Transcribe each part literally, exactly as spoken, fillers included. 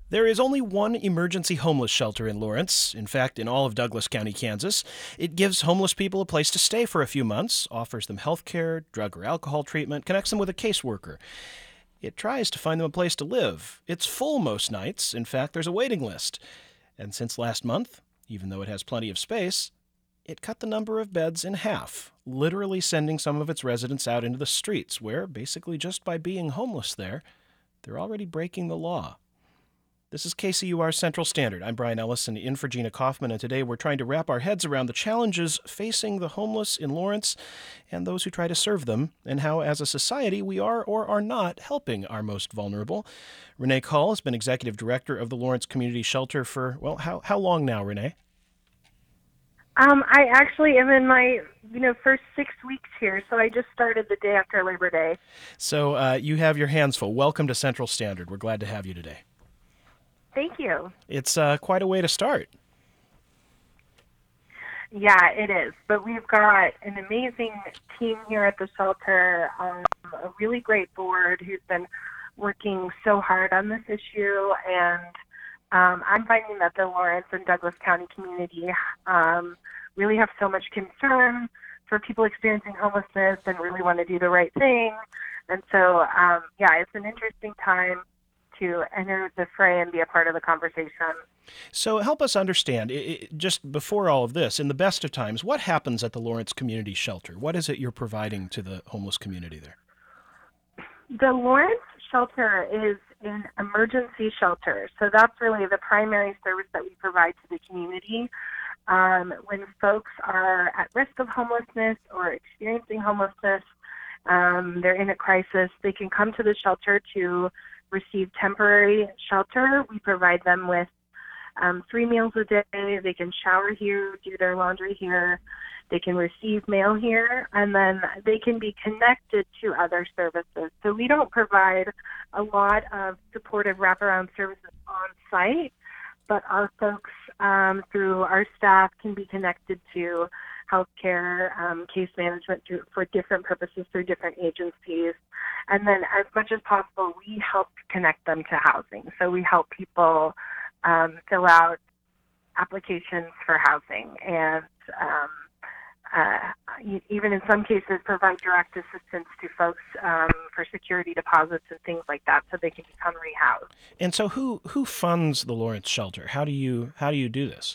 There is only one emergency homeless shelter in Lawrence, in fact, in all of Douglas County, Kansas. It gives homeless people a place to stay for a few months, offers them health care, drug or alcohol treatment, connects them with a caseworker. It tries to find them a place to live. It's full most nights. In fact, there's a waiting list. And since last month, even though it has plenty of space, it cut the number of beds in half, literally sending some of its residents out into the streets, where, basically just by being homeless there, they're already breaking the law. This is K C U R Central Standard. I'm Brian Ellison, in for Gina Kaufman, and today we're trying to wrap our heads around the challenges facing the homeless in Lawrence and those who try to serve them, and how, as a society, we are or are not helping our most vulnerable. Renee Call has been executive director of the Lawrence Community Shelter for, well, how how long now, Renee? Um, I actually am in my, you know, first six weeks here, so I just started the day after Labor Day. So uh, you have your hands full. Welcome to Central Standard. We're glad to have you today. Thank you. It's uh, quite a way to start. Yeah, it is. But we've got an amazing team here at the shelter, um, a really great board who's been working so hard on this issue. And um, I'm finding that the Lawrence and Douglas County community um, really have so much concern for people experiencing homelessness and really want to do the right thing. And so, um, yeah, it's an interesting time to enter the fray and be a part of the conversation. So help us understand, it, it, just before all of this, in the best of times, what happens at the Lawrence Community Shelter? What is it you're providing to the homeless community there? The Lawrence Shelter is an emergency shelter, so that's really the primary service that we provide to the community. Um, when folks are at risk of homelessness or experiencing homelessness, um, they're in a crisis, they can come to the shelter to receive temporary shelter. We provide them with um, three meals a day. They can shower here, do their laundry here. They can receive mail here, and then they can be connected to other services. So we don't provide a lot of supportive wraparound services on site, but our folks um, through our staff can be connected to healthcare, um, case management through, for different purposes through different agencies. And then as much as possible, we help connect them to housing. So we help people um, fill out applications for housing and um, uh, even in some cases provide direct assistance to folks um, for security deposits and things like that so they can become rehoused. And so who who funds the Lawrence Shelter? How do you how do you do this?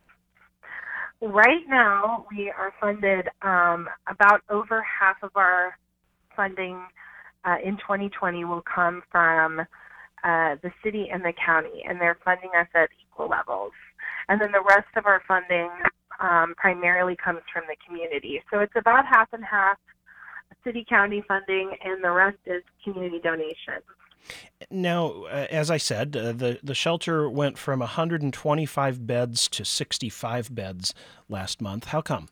Right now, we are funded um, about over half of our funding uh, in twenty twenty will come from uh, the city and the county, and they're funding us at equal levels. And then the rest of our funding um, primarily comes from the community. So it's about half and half city-county funding, and the rest is community donations. Now, uh, as I said, uh, the, the shelter went from one hundred twenty-five beds to sixty-five beds last month. How come?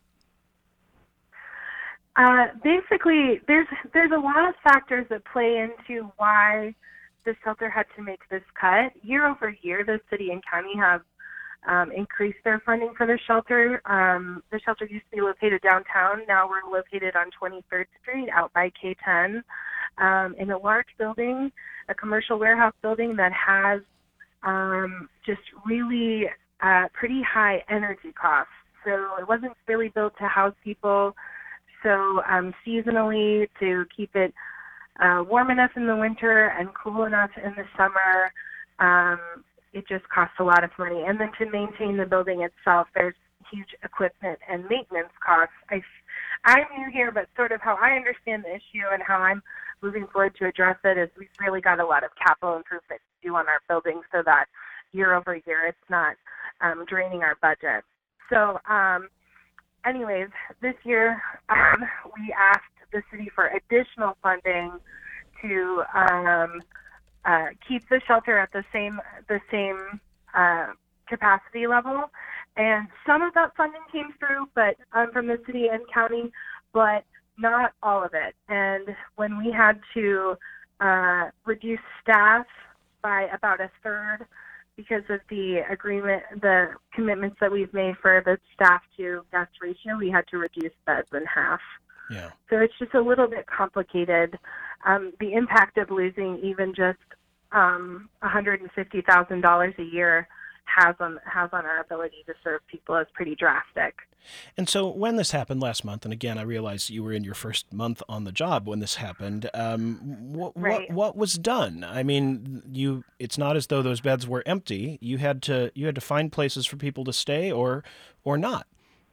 Uh, basically, there's there's a lot of factors that play into why the shelter had to make this cut. Year over year, the city and county have um, increased their funding for the shelter. Um, the shelter used to be located downtown. Now we're located on twenty-third Street out by K ten um, in a large building, a commercial warehouse building that has um, just really uh, pretty high energy costs. So it wasn't really built to house people. So um, seasonally, to keep it uh, warm enough in the winter and cool enough in the summer, um, it just costs a lot of money. And then to maintain the building itself, there's huge equipment and maintenance costs. I, I'm new here, but sort of how I understand the issue and how I'm moving forward to address it is we've really got a lot of capital improvement to do on our building so that year over year it's not um, draining our budget. So um, anyways, this year um, we asked the city for additional funding to um, uh, keep the shelter at the same the same uh, capacity level. And some of that funding came through, but um, from the city and county, but not all of it. And when we had to uh, reduce staff by about a third because of the agreement, the commitments that we've made for the staff to guest ratio, we had to reduce beds in half. Yeah. So it's just a little bit complicated. Um, the impact of losing even just um, one hundred fifty thousand dollars a year has on has on our ability to serve people is pretty drastic. And so when this happened last month, and again, I realize you were in your first month on the job when this happened, um, what, Right. what what was done? I mean, you it's not as though those beds were empty. You had to you had to find places for people to stay or or not.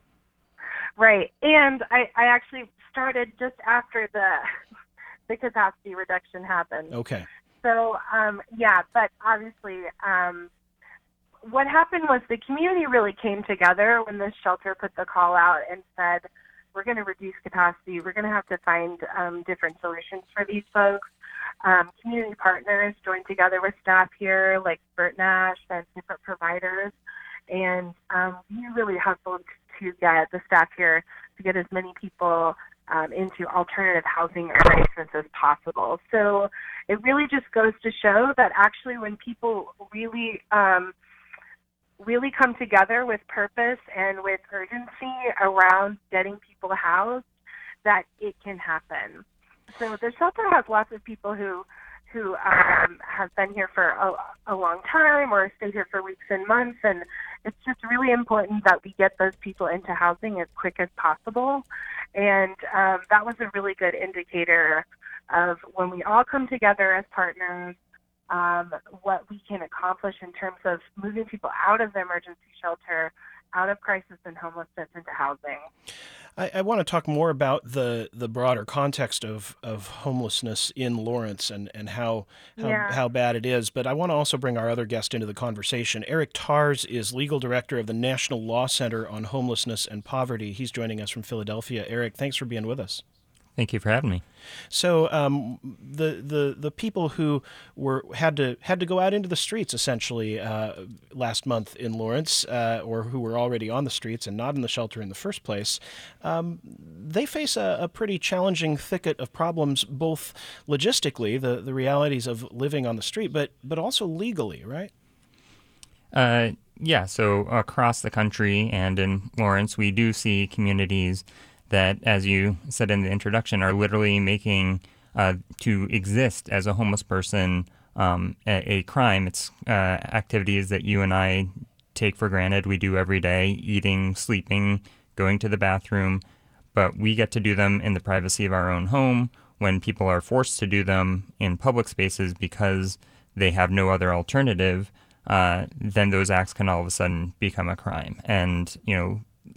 Right. And I, I actually started just after the the capacity reduction happened. Okay. So, um, yeah, but obviously, um, what happened was the community really came together when this shelter put the call out and said, we're going to reduce capacity. We're going to have to find um, different solutions for these folks. Um, community partners joined together with staff here, like Bert Nash and different providers. And um, we really hustled to get the staff here to get as many people um, into alternative housing arrangements as possible. So it really just goes to show that actually when people really um, really come together with purpose and with urgency around getting people housed, that it can happen. So the shelter has lots of people who who um, have been here for a, a long time or stayed here for weeks and months, and it's just really important that we get those people into housing as quick as possible. And um, that was a really good indicator of when we all come together as partners, um, what we can accomplish in terms of moving people out of the emergency shelter, out of crisis and homelessness into housing. I, I want to talk more about the, the broader context of, of homelessness in Lawrence and, and how how, Yeah. how bad it is. But I want to also bring our other guest into the conversation. Eric Tars is legal director of the National Law Center on Homelessness and Poverty. He's joining us from Philadelphia. Eric, thanks for being with us. Thank you for having me. So um, the, the the people who were had to had to go out into the streets essentially uh, last month in Lawrence, uh, or who were already on the streets and not in the shelter in the first place, um, they face a, a pretty challenging thicket of problems, both logistically, the, the realities of living on the street, but but also legally, right? Uh, yeah. So across the country and in Lawrence, we do see communities that, as you said in the introduction, are literally making uh, to exist as a homeless person um, a, a crime. It's uh, activities that you and I take for granted. We do every day: eating, sleeping, going to the bathroom. But we get to do them in the privacy of our own home. When people are forced to do them in public spaces because they have no other alternative, uh, then those acts can all of a sudden become a crime. And, you know,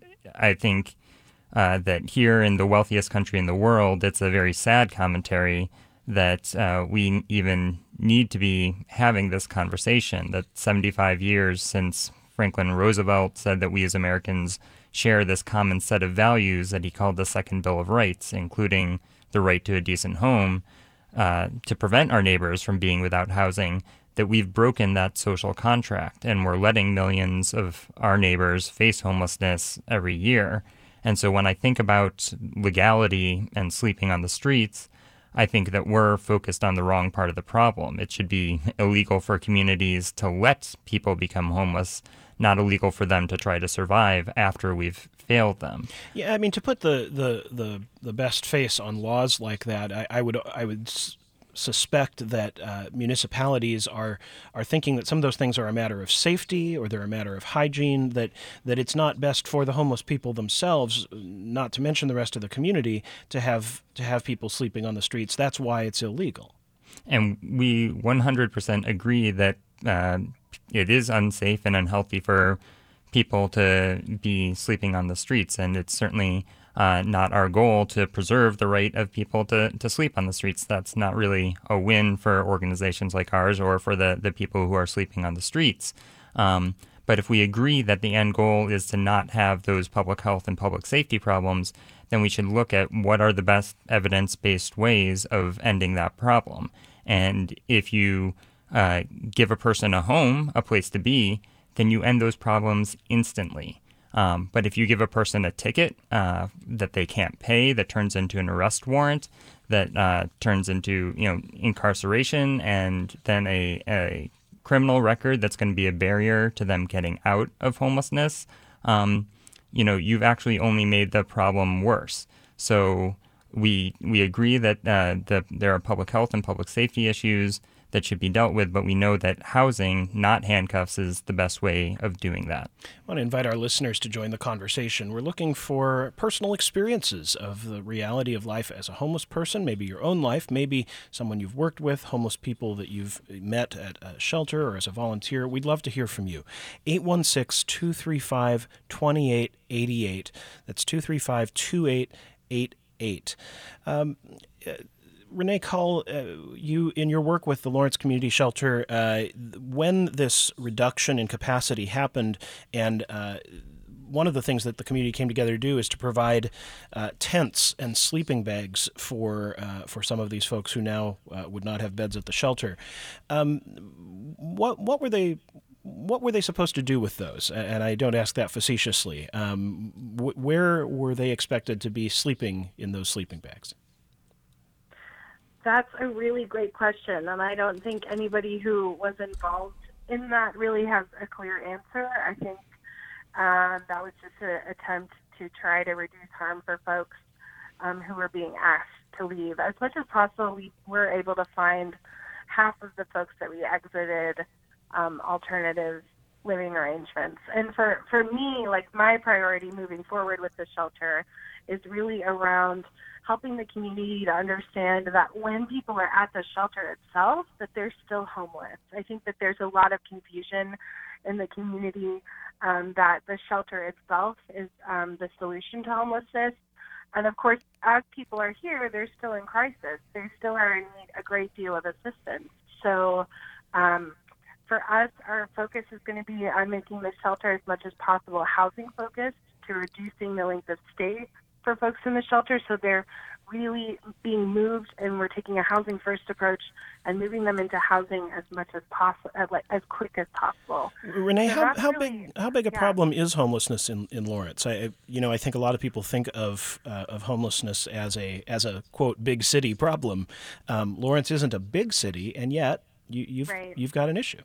I think Uh, that here in the wealthiest country in the world, it's a very sad commentary that uh, we even need to be having this conversation, that seventy-five years since Franklin Roosevelt said that we as Americans share this common set of values that he called the Second Bill of Rights, including the right to a decent home, uh, to prevent our neighbors from being without housing, that we've broken that social contract and we're letting millions of our neighbors face homelessness every year. And so when I think about legality and sleeping on the streets, I think that we're focused on the wrong part of the problem. It should be illegal for communities to let people become homeless, not illegal for them to try to survive after we've failed them. Yeah, I mean, to put the the, the, the best face on laws like that, I, I would I would s- suspect that uh, municipalities are are thinking that some of those things are a matter of safety or they're a matter of hygiene, that that it's not best for the homeless people themselves, not to mention the rest of the community, to have to have people sleeping on the streets. That's why it's illegal. And we one hundred percent agree that uh, it is unsafe and unhealthy for people to be sleeping on the streets, and it's certainly Uh, not our goal to preserve the right of people to, to sleep on the streets. That's not really a win for organizations like ours or for the, the people who are sleeping on the streets. Um, but if we agree that the end goal is to not have those public health and public safety problems, then we should look at what are the best evidence-based ways of ending that problem. And if you uh, give a person a home, a place to be, then you end those problems instantly. Um, but if you give a person a ticket uh, that they can't pay, that turns into an arrest warrant, that uh, turns into, you know, incarceration and then a, a criminal record that's going to be a barrier to them getting out of homelessness, um, you know, you've actually only made the problem worse. So we we agree that uh, the, there are public health and public safety issues, that should be dealt with, but we know that housing, not handcuffs, is the best way of doing that. I want to invite our listeners to join the conversation. We're looking for personal experiences of the reality of life as a homeless person, maybe your own life, maybe someone you've worked with, homeless people that you've met at a shelter or as a volunteer. We'd love to hear from you. eight one six, two three five, two eight eight eight. That's two three five, two eight eight eight. Um, Renee Cull, uh, you in your work with the Lawrence Community Shelter, uh, when this reduction in capacity happened, and uh, one of the things that the community came together to do is to provide uh, tents and sleeping bags for uh, for some of these folks who now uh, would not have beds at the shelter. Um, what what were they? What were they supposed to do with those? And I don't ask that facetiously. Um, wh- where were they expected to be sleeping in those sleeping bags? That's a really great question, and I don't think anybody who was involved in that really has a clear answer. I think um, that was just an attempt to try to reduce harm for folks um, who were being asked to leave. As much as possible, we were able to find half of the folks that we exited um, alternative living arrangements. And for, for me, like my priority moving forward with the shelter is really around helping the community to understand that when people are at the shelter itself, that they're still homeless. I think that there's a lot of confusion in the community um, that the shelter itself is um, the solution to homelessness. And of course, as people are here, they're still in crisis. They still are in need a great deal of assistance. So um, for us, our focus is going to be on making the shelter as much as possible housing focused, to reducing the length of stay for folks in the shelter, so they're really being moved, and we're taking a housing first approach and moving them into housing as much as possible, as, as quick as possible. Renee, so how, how really, big how big a yeah. problem is homelessness in, in Lawrence? I you know I think a lot of people think of uh, of homelessness as a as a quote big city problem. Um, Lawrence isn't a big city, and yet you, you've right. you've got an issue.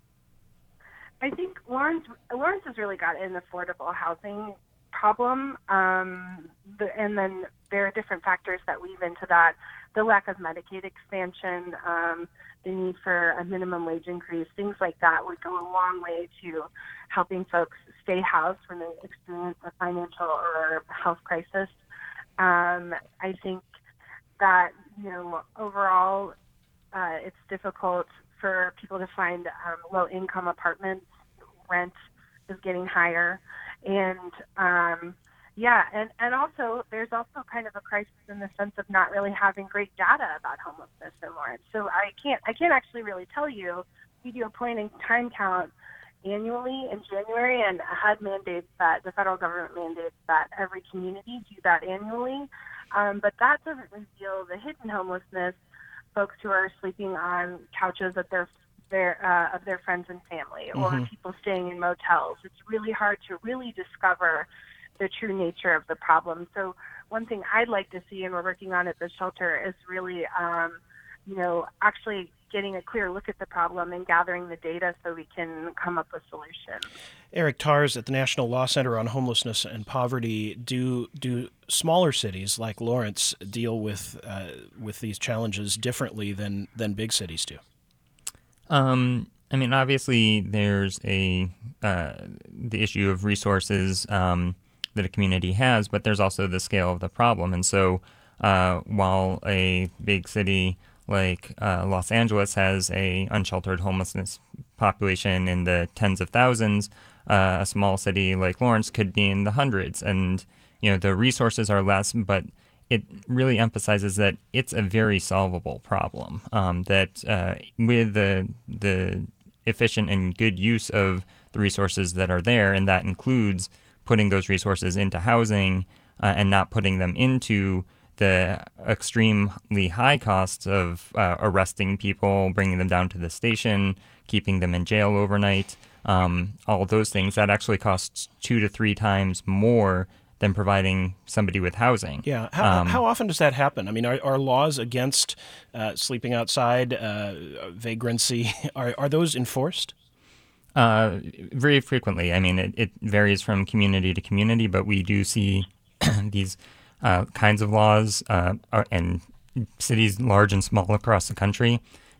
I think Lawrence Lawrence has really got an affordable housing problem, um, the, and then there are different factors that weave into that. The lack of Medicaid expansion, um, the need for a minimum wage increase, things like that would go a long way to helping folks stay housed when they experience a financial or health crisis. Um, I think that, you know, overall, uh, it's difficult for people to find um, low-income apartments. Rent is getting higher. And, um, yeah, and, and also there's also kind of a crisis in the sense of not really having great data about homelessness in Lawrence. So I can't I can't actually really tell you. We do a point in time count annually in January, and H U D mandates that, the federal government mandates that every community do that annually. Um, but that doesn't reveal the hidden homelessness, folks who are sleeping on couches at their Their, uh, of their friends and family, or Mm-hmm. people staying in motels. It's really hard to really discover the true nature of the problem. So one thing I'd like to see, and we're working on at the shelter, is really, um, you know, actually getting a clear look at the problem and gathering the data so we can come up with solutions. Eric Tars at the National Law Center on Homelessness and Poverty. Do do smaller cities like Lawrence deal with uh, with these challenges differently than than big cities do? Um, I mean, obviously, there's a uh, the issue of resources um, that a community has, but there's also the scale of the problem. And so, uh, while a big city like uh, Los Angeles has a unsheltered homelessness population in the tens of thousands, uh, a small city like Lawrence could be in the hundreds. And you know, the resources are less, but it really emphasizes that it's a very solvable problem, um, that uh, with the the efficient and good use of the resources that are there, and that includes putting those resources into housing uh, and not putting them into the extremely high costs of uh, arresting people, bringing them down to the station, keeping them in jail overnight, um, all of those things, that actually costs two to three times more than providing somebody with housing. Yeah. How, um, how often does that happen? I mean, are, are laws against uh, sleeping outside, uh, vagrancy, are, are those enforced? Uh, very frequently. I mean, it, it varies from community to community, but we do see these uh, kinds of laws uh, are, in cities large and small across the country.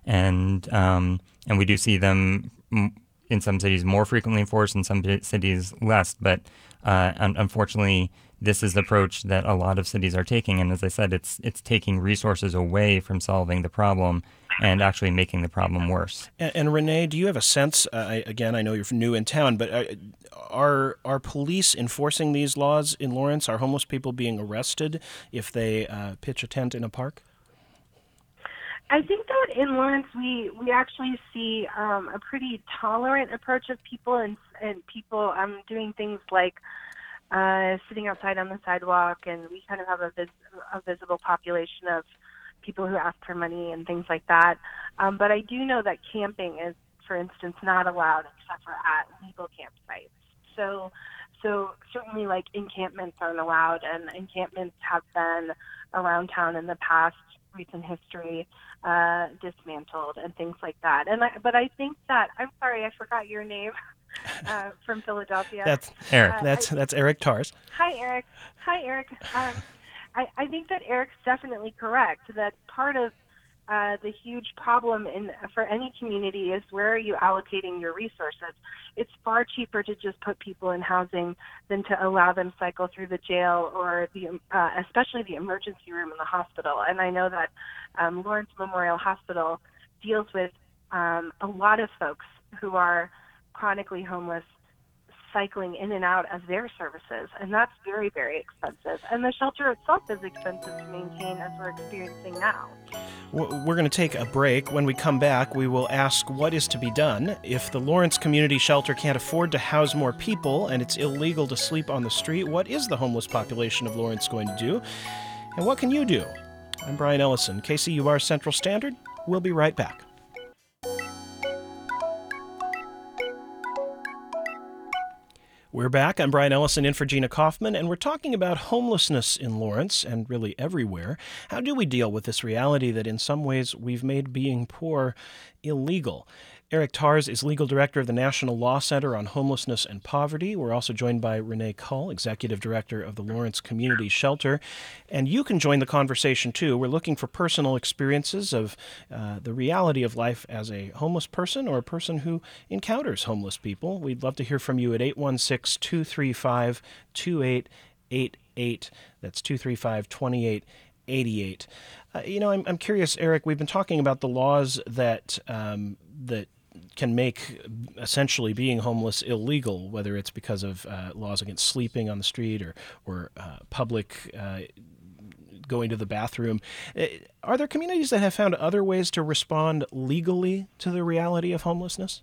and um, and we do see them in some cities more frequently enforced, in some cities less. But uh, un- unfortunately, this is the approach that a lot of cities are taking. And as I said, it's it's taking resources away from solving the problem and actually making the problem worse. And, and Renee, do you have a sense, uh, I, again, I know you're new in town, but uh, are are police enforcing these laws in Lawrence? Are homeless people being arrested if they uh, pitch a tent in a park? I think that in Lawrence, we, we actually see um, a pretty tolerant approach of people and, and people um, doing things like uh, sitting outside on the sidewalk, and we kind of have a, vis- a visible population of people who ask for money and things like that. Um, but I do know that camping is, for instance, not allowed except for at legal campsites. So, so certainly, like, encampments aren't allowed, and encampments have been around town in the past, recent history, uh, dismantled and things like that. And I, but I think that, I'm sorry, I forgot your name. Uh, from Philadelphia. That's Eric. Uh, that's I, that's Eric Tars. Hi, Eric. Hi, Eric. Um, I, I think that Eric's definitely correct. That part of uh, the huge problem in for any community is where are you allocating your resources? It's far cheaper to just put people in housing than to allow them cycle through the jail or the, uh, especially the emergency room in the hospital. And I know that um, Lawrence Memorial Hospital deals with um, a lot of folks who are chronically homeless, cycling in and out of their services, and that's very, very expensive. And the shelter itself is expensive to maintain, as we're experiencing now. We're going to take a break. When we come back, we will ask what is to be done if the Lawrence Community Shelter can't afford to house more people and it's illegal to sleep on the street. What is the homeless population of Lawrence going to do? And what can you do? I'm Brian Ellison, K C U R Central Standard. We'll be right back. We're back. I'm Brian Ellison in for Gina Kaufman, and we're talking about homelessness in Lawrence and really everywhere. How do we deal with this reality that in some ways we've made being poor illegal? Eric Tars is legal director of the National Law Center on Homelessness and Poverty. We're also joined by Renee Cull, executive director of the Lawrence Community Shelter. And you can join the conversation, too. We're looking for personal experiences of uh, the reality of life as a homeless person or a person who encounters homeless people. We'd love to hear from you at eight one six, two three five, two eight eight eight. That's two three five, two eight eight eight. Uh, you know, I'm, I'm curious, Eric, we've been talking about the laws that um, that can make essentially being homeless illegal, whether it's because of uh, laws against sleeping on the street or, or uh, public uh, going to the bathroom. Uh, are there communities that have found other ways to respond legally to the reality of homelessness?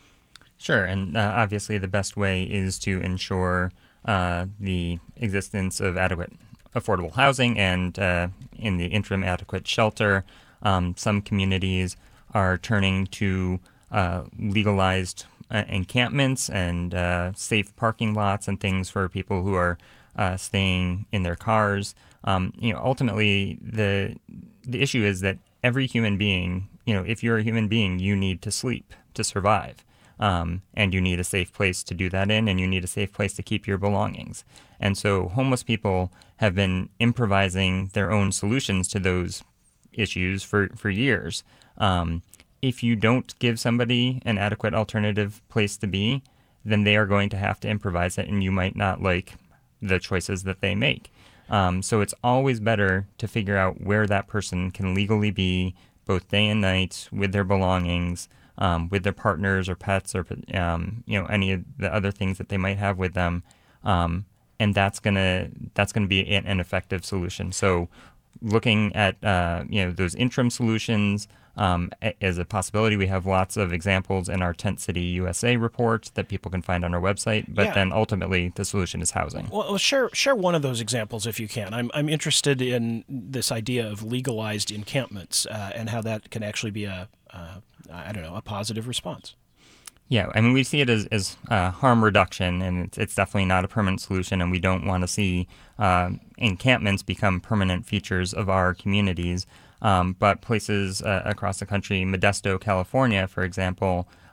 Sure, and uh, obviously the best way is to ensure uh, the existence of adequate affordable housing and, uh, in the interim, adequate shelter. Um, some communities are turning to uh, legalized uh, encampments and uh, safe parking lots and things for people who are uh, staying in their cars. Um, you know, ultimately, the the issue is that every human being, you know, if you're a human being, you need to sleep to survive. Um, and you need a safe place to do that in, and you need a safe place to keep your belongings. And so homeless people have been improvising their own solutions to those issues for, for years. Um, if you don't give somebody an adequate alternative place to be, then they are going to have to improvise it, and you might not like the choices that they make. Um, so it's always better to figure out where that person can legally be, both day and night, with their belongings, Um, with their partners or pets or um, you know any of the other things that they might have with them, um, and that's gonna that's gonna be an, an effective solution. So, looking at uh, you know those interim solutions um, as a possibility, we have lots of examples in our Tent City U S A report that people can find on our website. But yeah. then ultimately, the solution is housing. Well, share share one of those examples if you can. I'm I'm interested in this idea of legalized encampments uh, and how that can actually be a uh, I don't know, a positive response. Yeah, I mean, we see it as, as uh, harm reduction, and it's, it's definitely not a permanent solution, and we don't want to see uh, encampments become permanent features of our communities. Um, but places uh, across the country, Modesto, California, for example,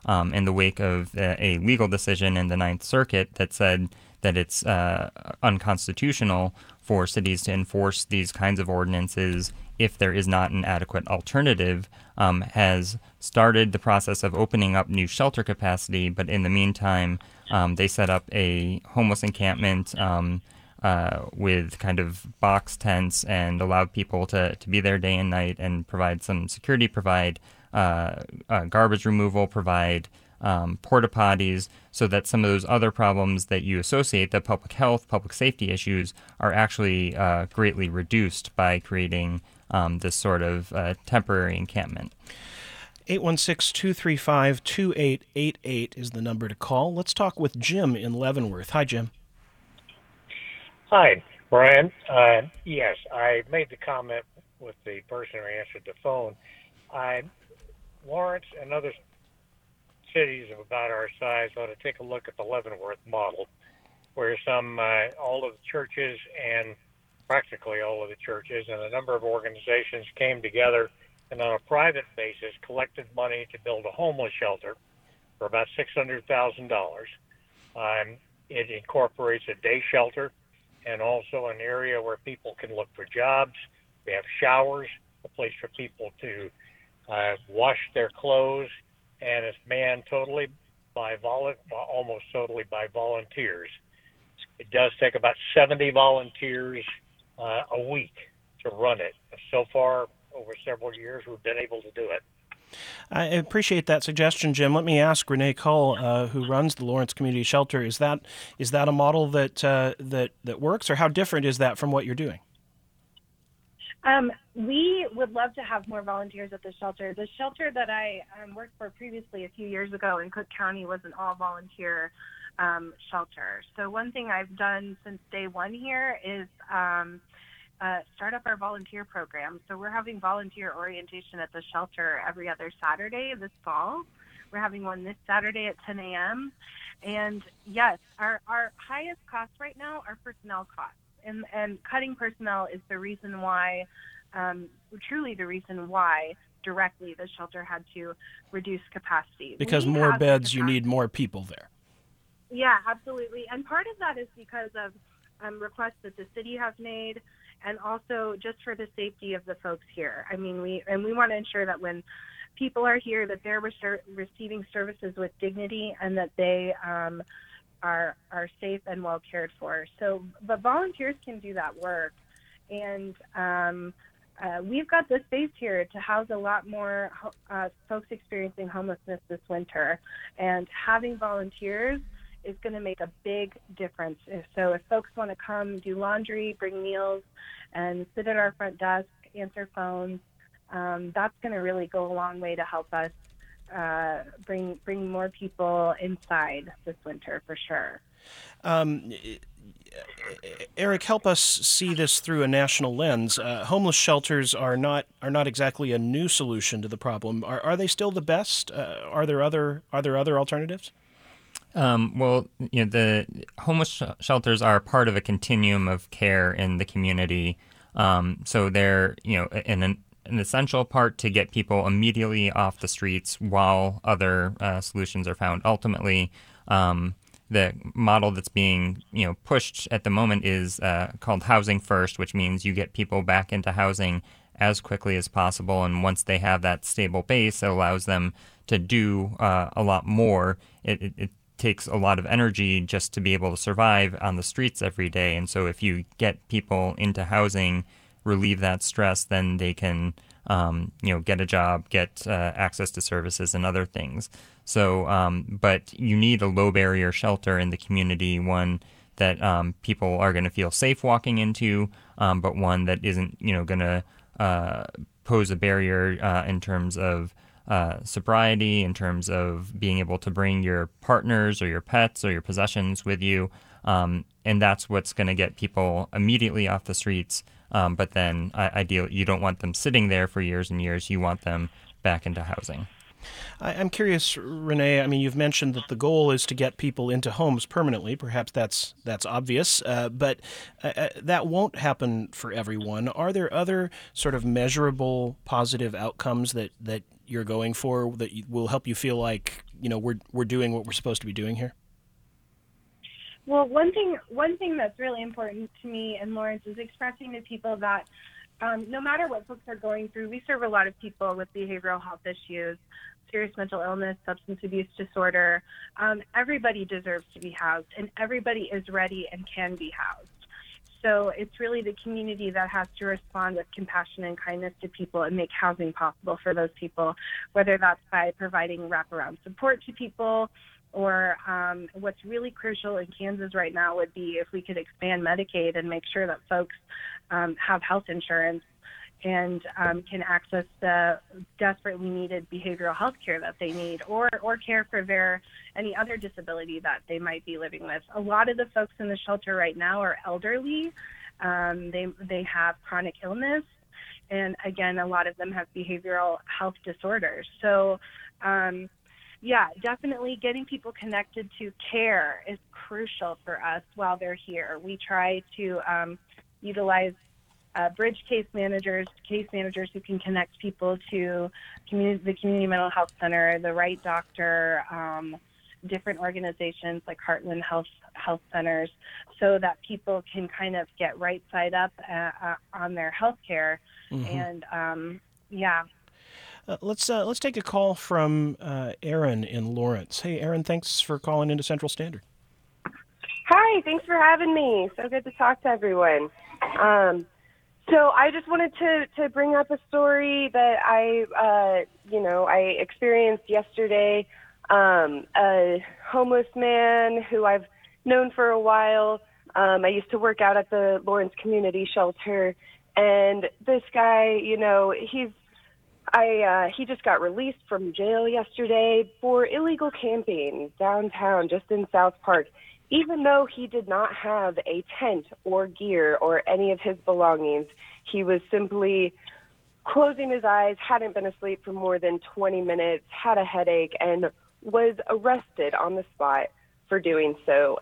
um, in the wake of a, a legal decision in the Ninth Circuit that said that it's uh, unconstitutional for cities to enforce these kinds of ordinances if there is not an adequate alternative, um, has started the process of opening up new shelter capacity. But in the meantime, um, they set up a homeless encampment um, uh, with kind of box tents and allowed people to, to be there day and night and provide some security, provide uh, uh, garbage removal, provide um, porta potties, so that some of those other problems that you associate, the public health, public safety issues, are actually uh, greatly reduced by creating um, this sort of uh, temporary encampment. eight one six, two three five, two eight eight eight is the number to call. Let's talk with Jim in Leavenworth. Hi, Jim. Hi, Brian. Uh, yes, I made the comment with the person who answered the phone. I, Lawrence and other cities of about our size ought to take a look at the Leavenworth model, where some uh, all of the churches and practically all of the churches and a number of organizations came together and on a private basis collected money to build a homeless shelter for about six hundred thousand dollars. Um, it incorporates a day shelter and also an area where people can look for jobs. We have showers, a place for people to uh, wash their clothes, and it's manned totally by volu- almost totally by volunteers. It does take about seventy volunteers uh, a week to run it. So far, over several years, we've been able to do it. I appreciate that suggestion, Jim. Let me ask Renee Cull, uh, who runs the Lawrence Community Shelter, is that is that a model that uh, that that works, or how different is that from what you're doing? Um, we would love to have more volunteers at the shelter. The shelter that I um, worked for previously a few years ago in Cook County was an all-volunteer um, shelter. So one thing I've done since day one here is um, uh, start up our volunteer program. So we're having volunteer orientation at the shelter every other Saturday this fall. We're having one this Saturday at ten a.m. And yes, our, our highest costs right now are personnel costs. And, and cutting personnel is the reason why, um, truly the reason why directly the shelter had to reduce capacity. Because We more have the beds, you capacity. need more people there. Yeah, absolutely. And part of that is because of um, requests that the city has made, and also just for the safety of the folks here. I mean, we and we want to ensure that when people are here, that they're re- receiving services with dignity, and that they um, are are safe and well cared for. So, but volunteers can do that work, and um, uh, we've got the space here to house a lot more uh, folks experiencing homelessness this winter, and having volunteers is going to make a big difference. So if folks want to come do laundry, bring meals, and sit at our front desk, answer phones, um, that's going to really go a long way to help us uh, bring bring more people inside this winter for sure. Um, Eric, help us see this through a national lens. Uh, homeless shelters are not are not exactly a new solution to the problem. Are are they still the best? Uh, are there other are there other alternatives? Um, well, you know, the homeless sh- shelters are part of a continuum of care in the community. Um, so they're, you know, an, an essential part to get people immediately off the streets while other uh, solutions are found. Ultimately, um, the model that's being, you know, pushed at the moment is uh, called Housing First, which means you get people back into housing as quickly as possible. And once they have that stable base, it allows them to do uh, a lot more. It, it, it takes a lot of energy just to be able to survive on the streets every day. And so if you get people into housing, relieve that stress, then they can, um, you know, get a job, get uh, access to services and other things. So, um, but you need a low barrier shelter in the community, one that um, people are going to feel safe walking into, um, but one that isn't, you know, going to uh, pose a barrier uh, in terms of Uh, sobriety, in terms of being able to bring your partners or your pets or your possessions with you. Um, and that's what's going to get people immediately off the streets. Um, but then uh, ideally, you don't want them sitting there for years and years. You want them back into housing. I, I'm curious, Renee. I mean, you've mentioned that the goal is to get people into homes permanently. Perhaps that's that's obvious, uh, but uh, that won't happen for everyone. Are there other sort of measurable positive outcomes that, that you're going for that will help you feel like, you know, we're we're doing what we're supposed to be doing here? Well, one thing one thing that's really important to me and Lawrence is expressing to people that um, no matter what folks are going through, we serve a lot of people with behavioral health issues, serious mental illness, substance abuse disorder. Um, everybody deserves to be housed, and everybody is ready and can be housed. So it's really the community that has to respond with compassion and kindness to people and make housing possible for those people, whether that's by providing wraparound support to people, or um, what's really crucial in Kansas right now would be if we could expand Medicaid and make sure that folks um, have health insurance and um, can access the desperately needed behavioral health care that they need, or, or care for their any other disability that they might be living with. A lot of the folks in the shelter right now are elderly. Um, they, they have chronic illness. And again, a lot of them have behavioral health disorders. So, um, yeah, definitely getting people connected to care is crucial for us while they're here. We try to um, utilize uh, bridge case managers, case managers who can connect people to community, the community mental health center, the right doctor, um, different organizations like Heartland Health Health Centers, so that people can kind of get right side up uh, uh, on their health care. Mm-hmm. And um, yeah. Uh, let's uh, let's take a call from uh, Aaron in Lawrence. Hey, Aaron, thanks for calling into Central Standard. Hi, thanks for having me. So good to talk to everyone. Um, so I just wanted to, to bring up a story that I, uh, you know, I experienced yesterday. Um, a homeless man who I've known for a while. Um, I used to work out at the Lawrence Community Shelter, and this guy, you know, he's I uh, he just got released from jail yesterday for illegal camping downtown, just in South Park, even though he did not have a tent or gear or any of his belongings. He was simply closing his eyes, hadn't been asleep for more than twenty minutes, had a headache, and was arrested on the spot for doing so,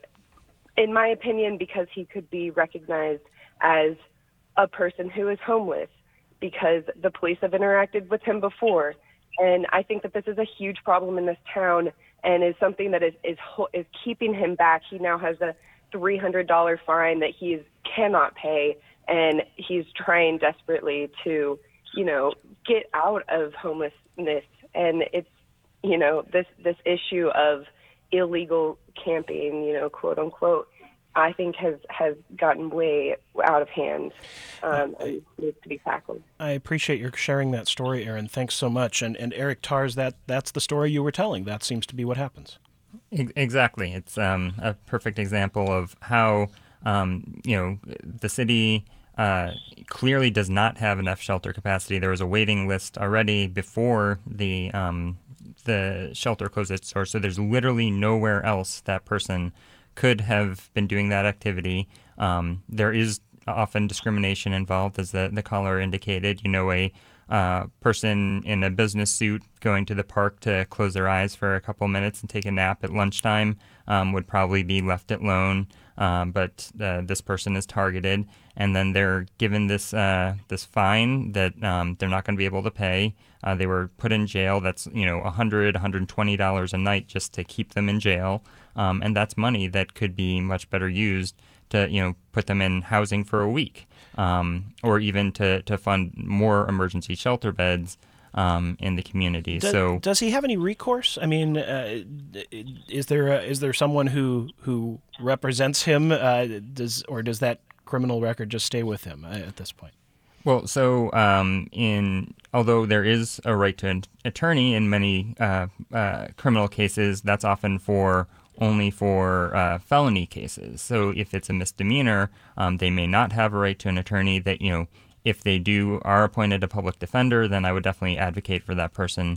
in my opinion, because he could be recognized as a person who is homeless, because the police have interacted with him before. And I think that this is a huge problem in this town and is something that is is, is keeping him back. He now has a three hundred dollars fine that he cannot pay, and he's trying desperately to, you know, get out of homelessness. And it's, you know, this, this issue of illegal camping, you know, quote unquote, I think has, has gotten way out of hand um, and needs to be tackled. I appreciate your sharing that story, Aaron. Thanks so much. And and Eric Tars, that that's the story you were telling. That seems to be what happens. Exactly. It's um, a perfect example of how, um, you know, the city uh, clearly does not have enough shelter capacity. There was a waiting list already before the um, the shelter closed its doors, so there's literally nowhere else that person could have been doing that activity. Um, there is often discrimination involved, as the, the caller indicated. You know, a uh, person in a business suit going to the park to close their eyes for a couple minutes and take a nap at lunchtime um, would probably be left alone. Um, but uh, this person is targeted, and then they're given this uh, this fine that um, they're not going to be able to pay. Uh, they were put in jail. That's, you know, one hundred dollars, one hundred twenty dollars a night just to keep them in jail. Um, and that's money that could be much better used to, you know, put them in housing for a week, um, or even to, to fund more emergency shelter beds um, in the community. Does, so, does he have any recourse? I mean, uh, is there a, is there someone who who represents him? Uh, does or does that criminal record just stay with him at this point? Well, so um, in although there is a right to an attorney in many uh, uh, criminal cases, that's often for only for uh, felony cases. So if it's a misdemeanor, um, they may not have a right to an attorney. That, you know, if they do are appointed a public defender, then I would definitely advocate for that person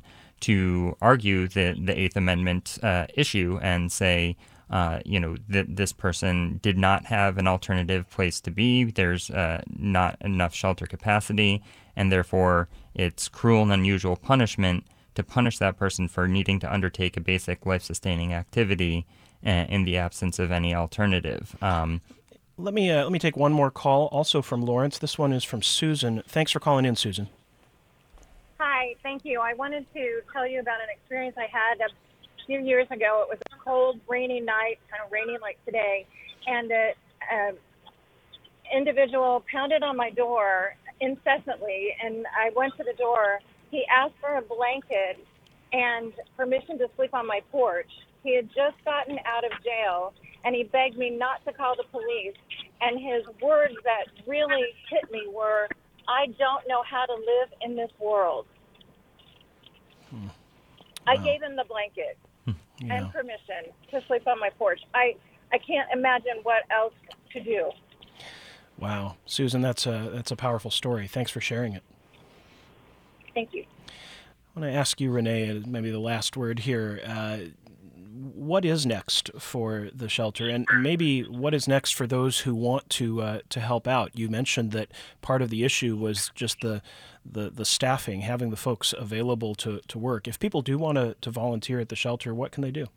to argue the the Eighth Amendment uh, issue and say, uh, you know, that this person did not have an alternative place to be. There's uh, not enough shelter capacity, and therefore it's cruel and unusual punishment to punish that person for needing to undertake a basic life-sustaining activity uh, in the absence of any alternative. Um, let me uh, let me take one more call, also from Lawrence. This one is from Susan. Thanks for calling in, Susan. Hi. Hi, thank you. I wanted to tell you about an experience I had a few years ago. It was a cold, rainy night, kind of rainy like today, and an individual pounded on my door incessantly, and I went to the door. He asked for a blanket and permission to sleep on my porch. He had just gotten out of jail, and he begged me not to call the police. And his words that really hit me were, "I don't know how to live in this world." Hmm. Wow. I gave him the blanket yeah. and permission to sleep on my porch. I, I can't imagine what else to do. Wow. Susan, that's a, that's a powerful story. Thanks for sharing it. Thank you. I want to ask you, Renee, maybe the last word here. Uh, what is next for the shelter, and, and maybe what is next for those who want to uh, to help out? You mentioned that part of the issue was just the the, the staffing, having the folks available to, to work. If people do want to, to volunteer at the shelter, what can they do?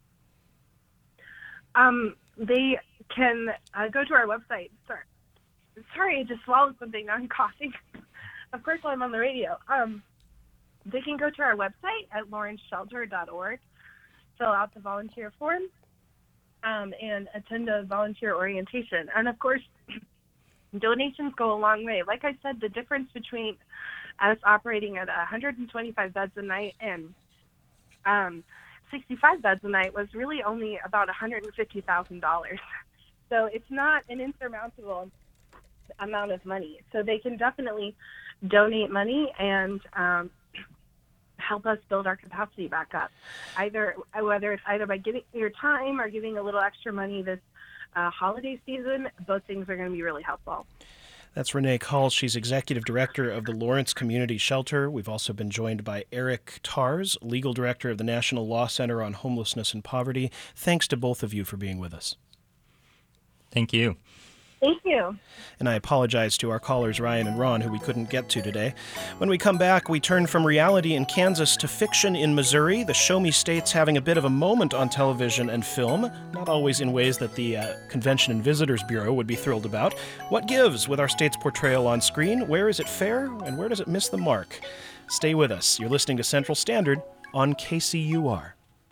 Um, they can uh, go to our website. Sorry, sorry, I just swallowed something. Now I'm coughing. Of course, while I'm on the radio. Um, they can go to our website at lawrence shelter dot org, fill out the volunteer form, um, and attend a volunteer orientation. And of course, donations go a long way. Like I said, the difference between us operating at one hundred twenty-five beds a night and um, sixty-five beds a night was really only about one hundred fifty thousand dollars. So it's not an insurmountable amount of money. So they can definitely donate money and um, help us build our capacity back up. Either whether it's either by giving your time or giving a little extra money this uh, holiday season, both things are going to be really helpful. That's Renee Call. She's Executive Director of the Lawrence Community Shelter. We've also been joined by Eric Tars, Legal Director of the National Law Center on Homelessness and Poverty. Thanks to both of you for being with us. Thank you. Thank you. And I apologize to our callers, Ryan and Ron, who we couldn't get to today. When we come back, we turn from reality in Kansas to fiction in Missouri. The Show Me State's having a bit of a moment on television and film, not always in ways that the uh, Convention and Visitors Bureau would be thrilled about. What gives with our state's portrayal on screen? Where is it fair, and where does it miss the mark? Stay with us. You're listening to Central Standard on K C U R.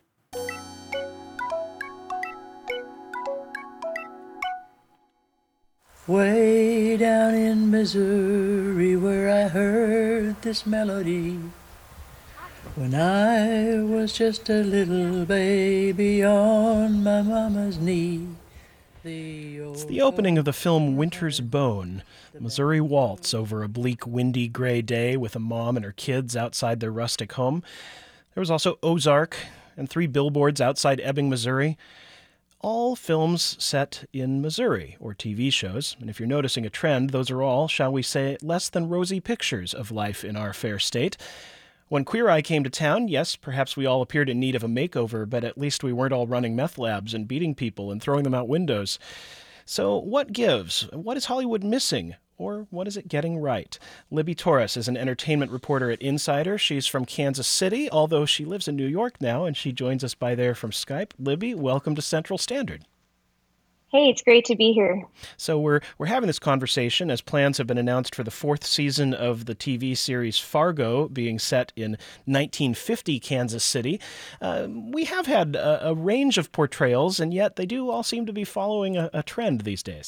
Way down in Missouri where I heard this melody when I was just a little baby on my mama's knee. The it's the opening of the film Winter's Bone, Missouri Waltz over a bleak, windy, gray day with a mom and her kids outside their rustic home. There was also Ozark and Three Billboards Outside Ebbing, Missouri. All films set in Missouri, or T V shows. And if you're noticing a trend, those are all, shall we say, less than rosy pictures of life in our fair state. When Queer Eye came to town, yes, perhaps we all appeared in need of a makeover, but at least we weren't all running meth labs and beating people and throwing them out windows. So what gives? What is Hollywood missing? Or what is it getting right? Libby Torres is an entertainment reporter at Insider. She's from Kansas City, although she lives in New York now, and she joins us by there from Skype. Libby, welcome to Central Standard. Hey, it's great to be here. So we're we're having this conversation as plans have been announced for the fourth season of the T V series Fargo, being set in nineteen fifty Kansas City. Uh, we have had a, a range of portrayals, and yet they do all seem to be following a, a trend these days.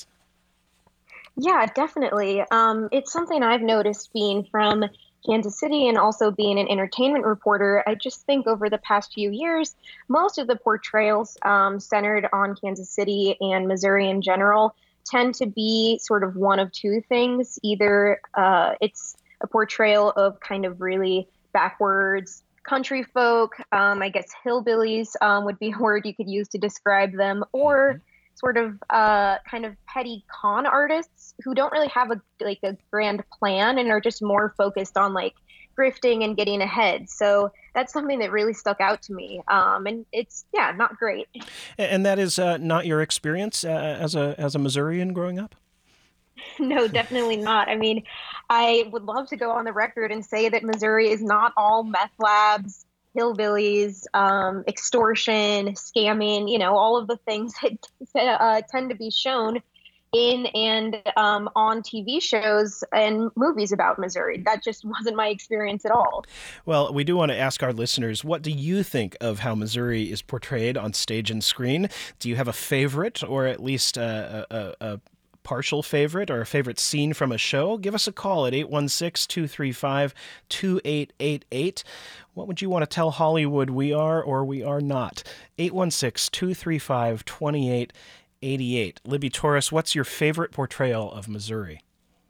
Yeah, definitely. Um, it's something I've noticed being from Kansas City and also being an entertainment reporter. I just think over the past few years, most of the portrayals um, centered on Kansas City and Missouri in general tend to be sort of one of two things. Either uh, it's a portrayal of kind of really backwards country folk, um, I guess hillbillies um, would be a word you could use to describe them, or sort of uh, kind of petty con artists who don't really have a like a grand plan and are just more focused on like grifting and getting ahead. So that's something that really stuck out to me. Um, and it's, yeah, not great. And that is uh, not your experience uh, as a as a Missourian growing up? No, definitely not. I mean, I would love to go on the record and say that Missouri is not all meth labs, hillbillies, um, extortion, scamming, you know, all of the things that uh, tend to be shown in and um, on T V shows and movies about Missouri. That just wasn't my experience at all. Well, we do want to ask our listeners, what do you think of how Missouri is portrayed on stage and screen? Do you have a favorite, or at least a, a, a partial favorite, or a favorite scene from a show? Give us a call at eight one six, two three five, two eight eight eight. What would you want to tell Hollywood we are or we are not? eight one six, two three five, two eight eight eight. Libby Torres, what's your favorite portrayal of Missouri?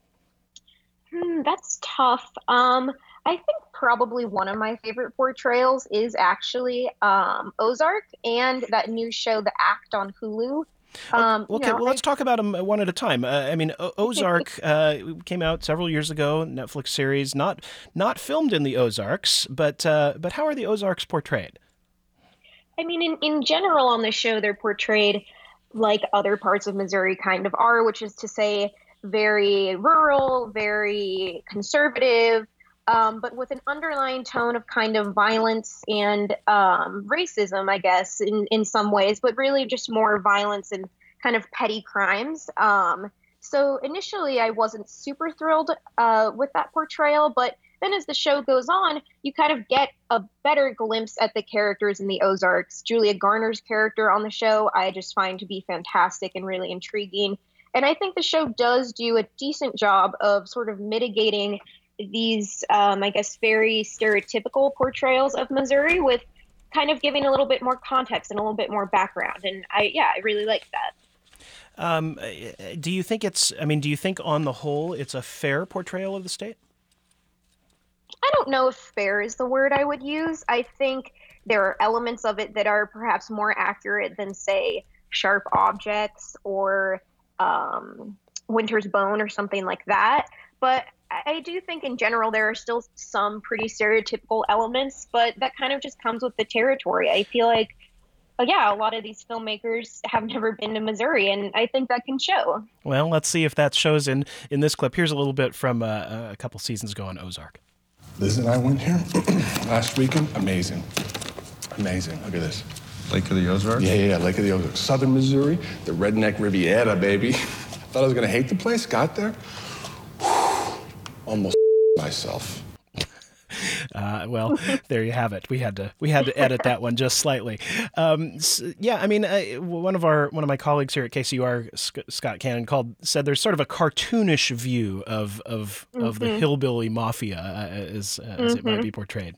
Hmm, that's tough. Um, I think probably one of my favorite portrayals is actually um, Ozark and that new show, The Act, on Hulu. Um, okay, you know, well, let's I, talk about them one at a time. Uh, I mean, o- Ozark uh, came out several years ago, Netflix series, not not filmed in the Ozarks, but uh, but how are the Ozarks portrayed? I mean, in, in general on the show, they're portrayed like other parts of Missouri kind of are, which is to say very rural, very conservative, um, but with an underlying tone of kind of violence and um, racism, I guess, in, in some ways, but really just more violence and kind of petty crimes. Um, so initially, I wasn't super thrilled uh, with that portrayal, but then as the show goes on, you kind of get a better glimpse at the characters in the Ozarks. Julia Garner's character on the show, I just find to be fantastic and really intriguing. And I think the show does do a decent job of sort of mitigating these, um, I guess, very stereotypical portrayals of Missouri with kind of giving a little bit more context and a little bit more background. And I, yeah, I really like that. Um, do you think it's, I mean, do you think on the whole it's a fair portrayal of the state? I don't know if fair is the word I would use. I think there are elements of it that are perhaps more accurate than, say, Sharp Objects or um, Winter's Bone or something like that. But I do think in general there are still some pretty stereotypical elements, but that kind of just comes with the territory. I feel like, oh yeah, a lot of these filmmakers have never been to Missouri, and I think that can show. Well, let's see if that shows in, in this clip. Here's a little bit from uh, a couple seasons ago on Ozark. Liz and I went here last weekend. Amazing. Amazing. Look at this. Lake of the Ozarks? Yeah, yeah, yeah. Lake of the Ozarks. Southern Missouri, the redneck Riviera, baby. Thought I was going to hate the place. Got there. Almost myself. Uh, well, there you have it. We had to we had to edit that one just slightly. Um, so, yeah, I mean, uh, one of our one of my colleagues here at K C U R, Sc- Scott Cannon, called said there's sort of a cartoonish view of of, mm-hmm. of the hillbilly mafia uh, as uh, as mm-hmm. it might be portrayed.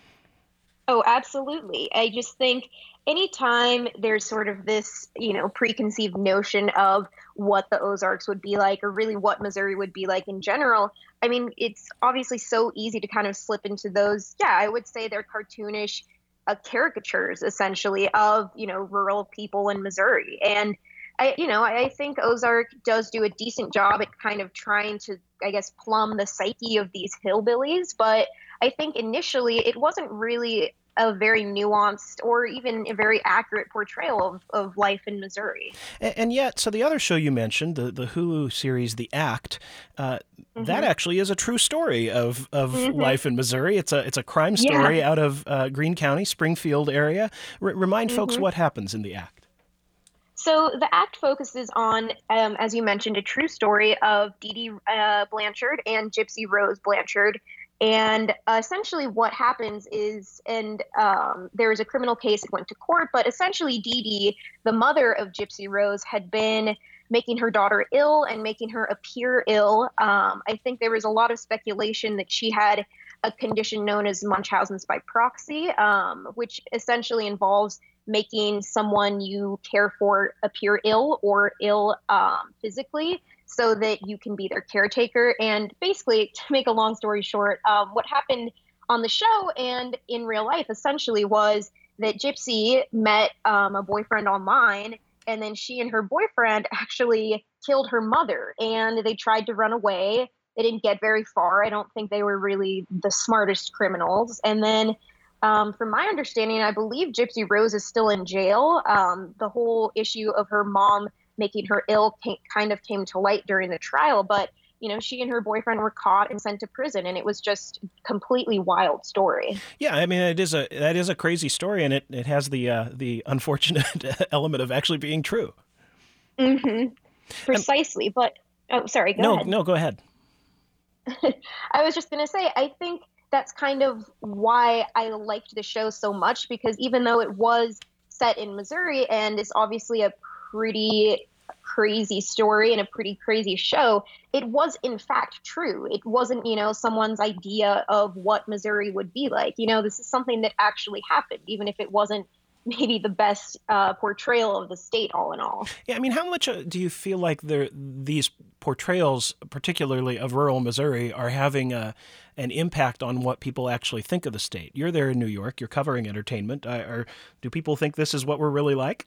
Oh, absolutely. I just think anytime there's sort of this, you know, preconceived notion of what the Ozarks would be like, or really what Missouri would be like in general, I mean, it's obviously so easy to kind of slip into those. Yeah, I would say they're cartoonish uh, caricatures, essentially, of, you know, rural people in Missouri. And, I, you know, I, I think Ozark does do a decent job at kind of trying to, I guess, plumb the psyche of these hillbillies. But I think initially it wasn't really a very nuanced or even a very accurate portrayal of, of life in Missouri. And, and yet, so the other show you mentioned, the, the Hulu series, The Act, uh, mm-hmm. that actually is a true story of, of mm-hmm. life in Missouri. It's a it's a crime story yeah. out of uh, Greene County, Springfield area. R- remind mm-hmm. folks what happens in The Act. So The Act focuses on, um, as you mentioned, a true story of Dee Dee uh, Blanchard and Gypsy Rose Blanchard. And uh, essentially what happens is, and um, there was a criminal case that went to court, but essentially Dee Dee, the mother of Gypsy Rose, had been making her daughter ill and making her appear ill. Um, I think there was a lot of speculation that she had a condition known as Munchausen's by proxy, um, which essentially involves making someone you care for appear ill or ill um, physically, so that you can be their caretaker. And basically, to make a long story short, um, what happened on the show and in real life essentially was that Gypsy met um, a boyfriend online, and then she and her boyfriend actually killed her mother, and they tried to run away. They didn't get very far. I don't think they were really the smartest criminals. And then um, from my understanding, I believe Gypsy Rose is still in jail. Um, the whole issue of her mom making her ill came, kind of came to light during the trial, but you know, she and her boyfriend were caught and sent to prison, and it was just completely wild story. Yeah, I mean, it is a that is a crazy story, and it, it has the uh, the unfortunate element of actually being true. Mm-hmm. Precisely. Um, but, oh, sorry, go no, ahead. No, go ahead. I was just going to say, I think that's kind of why I liked the show so much, because even though it was set in Missouri and is obviously a pretty crazy story and a pretty crazy show, it was in fact true. It wasn't, you know, someone's idea of what Missouri would be like. You know, this is something that actually happened, even if it wasn't maybe the best uh, portrayal of the state all in all. Yeah, I mean, how much uh, do you feel like there, these portrayals, particularly of rural Missouri, are having a, an impact on what people actually think of the state? You're there in New York, you're covering entertainment. Uh, or do people think this is what we're really like?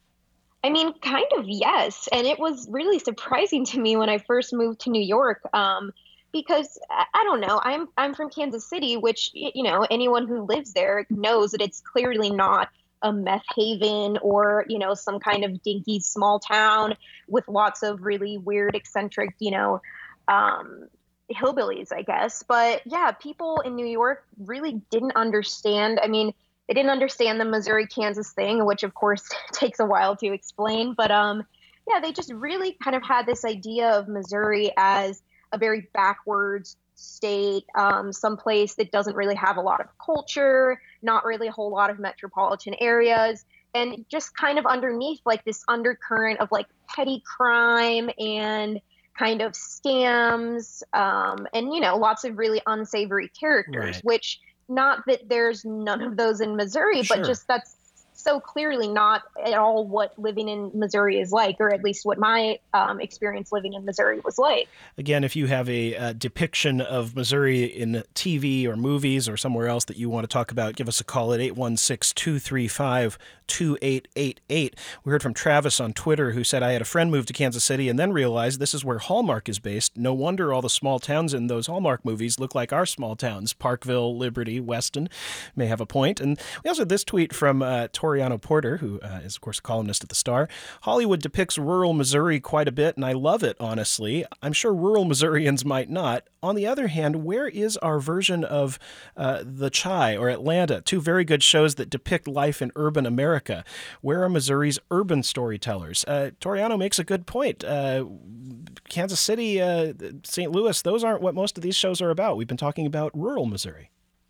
I mean, kind of, yes. And it was really surprising to me when I first moved to New York, um, because I don't know, I'm I'm from Kansas City, which, you know, anyone who lives there knows that it's clearly not a meth haven or, you know, some kind of dinky small town with lots of really weird, eccentric, you know, um, hillbillies, I guess. But yeah, people in New York really didn't understand. I mean, they didn't understand the Missouri-Kansas thing, which of course takes a while to explain. But um, yeah, they just really kind of had this idea of Missouri as a very backwards state, um, someplace that doesn't really have a lot of culture, not really a whole lot of metropolitan areas, and just kind of underneath like this undercurrent of like petty crime and kind of scams, um, and, you know, lots of really unsavory characters, right. which not that there's none of those in Missouri, Sure. but just that's so clearly not at all what living in Missouri is like, or at least what my um, experience living in Missouri was like. Again, if you have a, uh depiction of Missouri in T V or movies or somewhere else that you want to talk about, give us a call at eight one six, two three five, two eight eight eight. We heard from Travis on Twitter, who said, I had a friend move to Kansas City and then realized this is where Hallmark is based. No wonder all the small towns in those Hallmark movies look like our small towns. Parkville, Liberty, Weston may have a point. And we also had this tweet from uh, Toriano Porter, who uh, is, of course, a columnist at The Star. Hollywood depicts rural Missouri quite a bit, and I love it, honestly. I'm sure rural Missourians might not. On the other hand, where is our version of uh, The Chi or Atlanta, two very good shows that depict life in urban America? Where are Missouri's urban storytellers? Uh, Toriano makes a good point. Uh, Kansas City, uh, Saint Louis, those aren't what most of these shows are about. We've been talking about rural Missouri.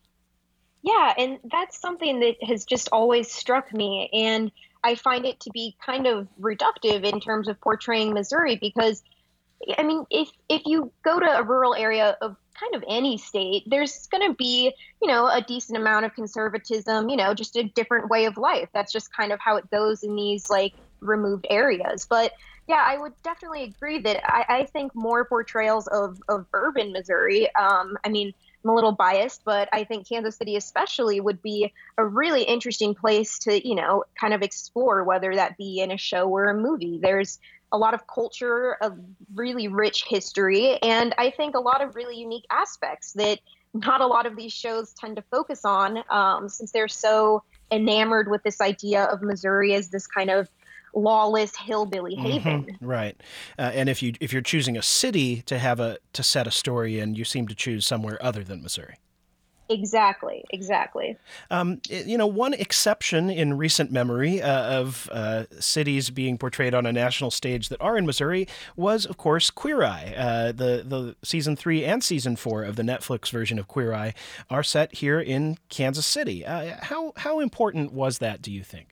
Yeah, and that's something that has just always struck me. And I find it to be kind of reductive in terms of portraying Missouri because, I mean, if if you go to a rural area of kind of any state, there's going to be, you know, a decent amount of conservatism, you know, just a different way of life. That's just kind of how it goes in these, like, removed areas. But yeah, I would definitely agree that I, I think more portrayals of, of urban Missouri, um, I mean, I'm a little biased, but I think Kansas City especially would be a really interesting place to, you know, kind of explore, whether that be in a show or a movie. There's a lot of culture, a really rich history, and I think a lot of really unique aspects that not a lot of these shows tend to focus on, um, since they're so enamored with this idea of Missouri as this kind of lawless hillbilly haven. Mm-hmm. Right. Uh, and if you if you're choosing a city to have a to set a story in, you seem to choose somewhere other than Missouri. Exactly, exactly. Um, you know, one exception in recent memory uh, of uh, cities being portrayed on a national stage that are in Missouri was, of course, Queer Eye. Uh, the the season three and season four of the Netflix version of Queer Eye are set here in Kansas City. Uh, how how important was that, do you think?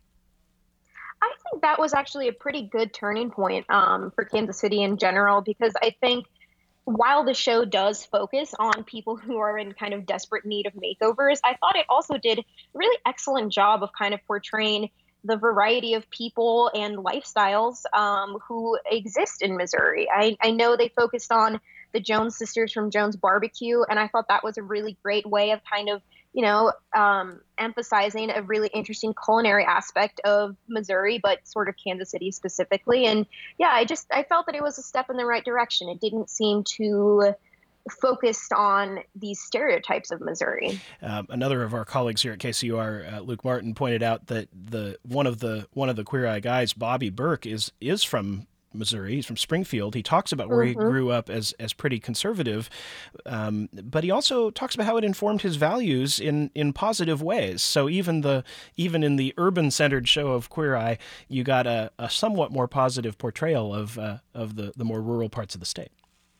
I think that was actually a pretty good turning point um, for Kansas City in general, because I think while the show does focus on people who are in kind of desperate need of makeovers, I thought it also did a really excellent job of kind of portraying the variety of people and lifestyles um, who exist in Missouri. I, I know they focused on the Jones sisters from Jones Barbecue, and I thought that was a really great way of kind of, you know, um, emphasizing a really interesting culinary aspect of Missouri, but sort of Kansas City specifically. And yeah, I just, I felt that it was a step in the right direction. It didn't seem too focused on these stereotypes of Missouri. Um, another of our colleagues here at K C U R, uh, Luke Martin, pointed out that the one of the one of the Queer Eye guys, Bobby Burke, is is from Missouri. He's from Springfield. He talks about where Mm-hmm. he grew up as as pretty conservative, um, but he also talks about how it informed his values in, in positive ways. So even the even in the urban-centered show of Queer Eye, you got a, a somewhat more positive portrayal of uh, of the, the more rural parts of the state.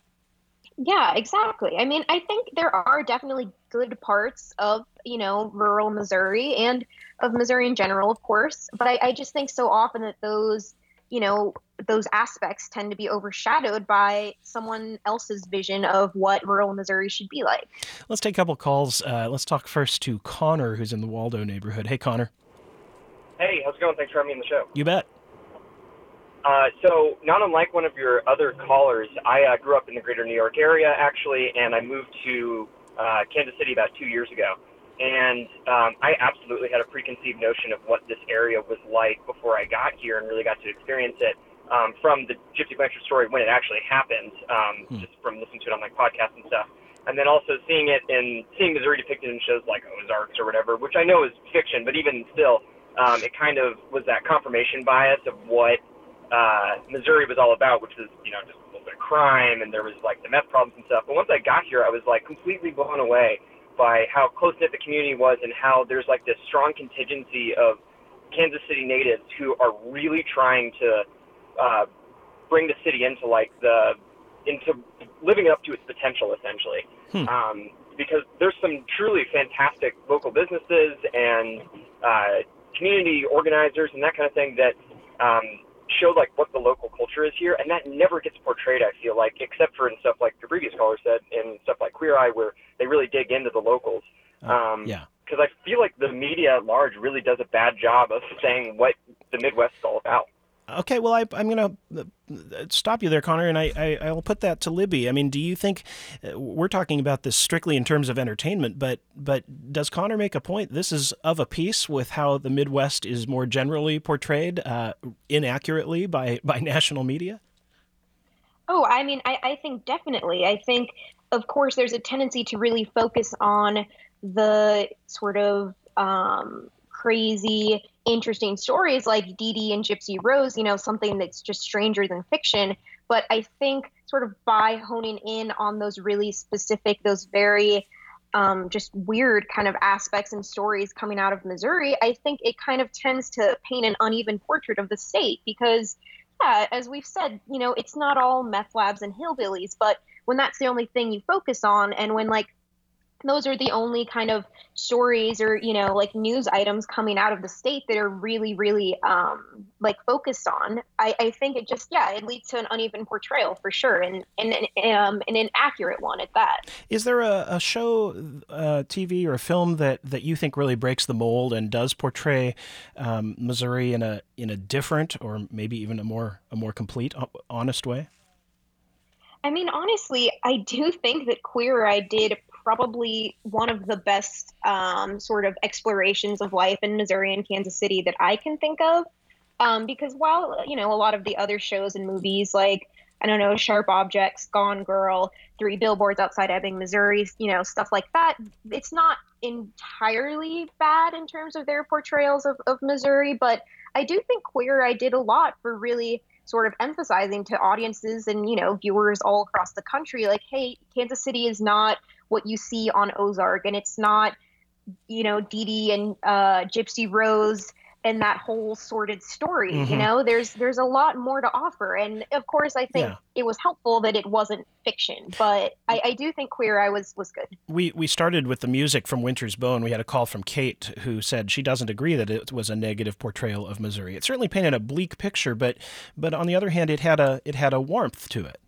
Yeah, exactly. I mean, I think there are definitely good parts of, you know, rural Missouri and of Missouri in general, of course. But I, I just think so often that those, you know, those aspects tend to be overshadowed by someone else's vision of what rural Missouri should be like. Let's take a couple calls. Uh, let's talk first to Connor, who's in the Waldo neighborhood. Hey, Connor. Hey, how's it going? Thanks for having me on the show. You bet. Uh, so, not unlike one of your other callers, I uh, grew up in the greater New York area, actually, and I moved to uh, Kansas City about two years ago. And um, I absolutely had a preconceived notion of what this area was like before I got here and really got to experience it um, from the Gypsy Blanchard story when it actually happened, um, hmm. just from listening to it on like podcasts and stuff. And then also seeing it in, seeing Missouri depicted in shows like Ozarks or whatever, which I know is fiction, but even still, um, it kind of was that confirmation bias of what Uh, Missouri was all about, which was, you know, just a little bit of crime, and there was, like, the meth problems and stuff. But once I got here, I was, like, completely blown away by how close-knit the community was and how there's, like, this strong contingency of Kansas City natives who are really trying to uh, bring the city into, like, the into living up to its potential, essentially. Hmm. Um, because there's some truly fantastic local businesses and uh, community organizers and that kind of thing that um, show like what the local culture is here, and that never gets portrayed, I feel like, except for in stuff like the previous caller said, in stuff like Queer Eye, where they really dig into the locals. Um, yeah. Because I feel like the media at large really does a bad job of saying what the Midwest is all about. Okay, well, I, I'm going to stop you there, Connor, and I, I, I'll put that to Libby. I mean, do you think, uh, we're talking about this strictly in terms of entertainment, but but does Connor make a point? This is of a piece with how the Midwest is more generally portrayed uh, inaccurately by, by national media? Oh, I mean, I, I think definitely. I think, of course, there's a tendency to really focus on the sort of um, crazy, interesting stories like Dee Dee and Gypsy Rose, you know, something that's just stranger than fiction. But I think sort of by honing in on those really specific, those very um, just weird kind of aspects and stories coming out of Missouri, I think it kind of tends to paint an uneven portrait of the state because, yeah, as we've said, you know, it's not all meth labs and hillbillies, but when that's the only thing you focus on and when like those are the only kind of stories or, you know, like news items coming out of the state that are really, really um, like focused on, I, I think it just, yeah, it leads to an uneven portrayal for sure. And, and, and um, an inaccurate one at that. Is there a, a show, uh, T V or a film that, that you think really breaks the mold and does portray um, Missouri in a, in a different or maybe even a more, a more complete, honest way? I mean, honestly, I do think that Queer Eye did probably one of the best um, sort of explorations of life in Missouri and Kansas City that I can think of. Um, because while, you know, a lot of the other shows and movies like, I don't know, Sharp Objects, Gone Girl, Three Billboards Outside Ebbing, Missouri, you know, stuff like that, it's not entirely bad in terms of their portrayals of, of Missouri. But I do think Queer Eye did a lot for really sort of emphasizing to audiences and, you know, viewers all across the country, like, hey, Kansas City is not what you see on Ozark, and it's not, you know, Dee Dee and uh, Gypsy Rose and that whole sordid story. Mm-hmm. You know, there's there's a lot more to offer, and of course, I think yeah. it was helpful that it wasn't fiction, but I, I do think Queer Eye was was good. We we started with the music from Winter's Bone. We had a call from Kate who said she doesn't agree that it was a negative portrayal of Missouri. It certainly painted a bleak picture, but but on the other hand, it had a it had a warmth to it.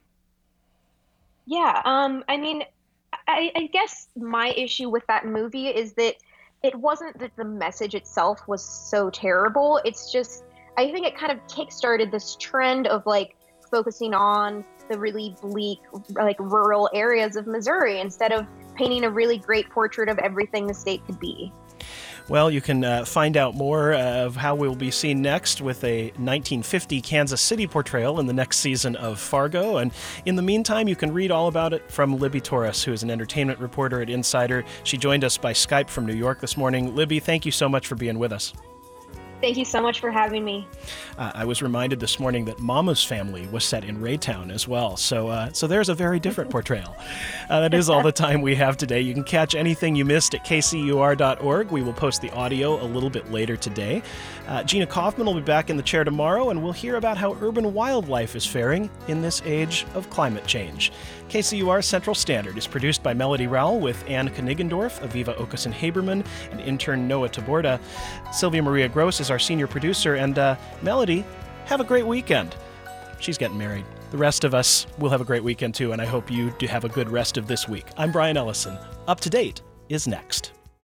Yeah, um, I mean. I, I guess my issue with that movie is that it wasn't that the message itself was so terrible. It's just, I think it kind of kickstarted this trend of like focusing on the really bleak, like rural areas of Missouri instead of painting a really great portrait of everything the state could be. Well, you can uh, find out more uh, of how we'll be seen next with a nineteen fifty Kansas City portrayal in the next season of Fargo. And in the meantime, you can read all about it from Libby Torres, who is an entertainment reporter at Insider. She joined us by Skype from New York this morning. Libby, thank you so much for being with us. Thank you so much for having me. Uh, I was reminded this morning that Mama's Family was set in Raytown as well, so uh, so there's a very different portrayal. Uh, that is all the time we have today. You can catch anything you missed at K C U R dot org. We will post the audio a little bit later today. Uh, Gina Kaufman will be back in the chair tomorrow, and we'll hear about how urban wildlife is faring in this age of climate change. K C U R Central Standard is produced by Melody Rowell with Ann Knigendorf, Aviva Okeson-Haberman, and intern Noah Taborda. Sylvia Maria Gross is our senior producer, and uh, Melody, have a great weekend. She's getting married. The rest of us will have a great weekend too, and I hope you do have a good rest of this week. I'm Brian Ellison. Up to Date is next.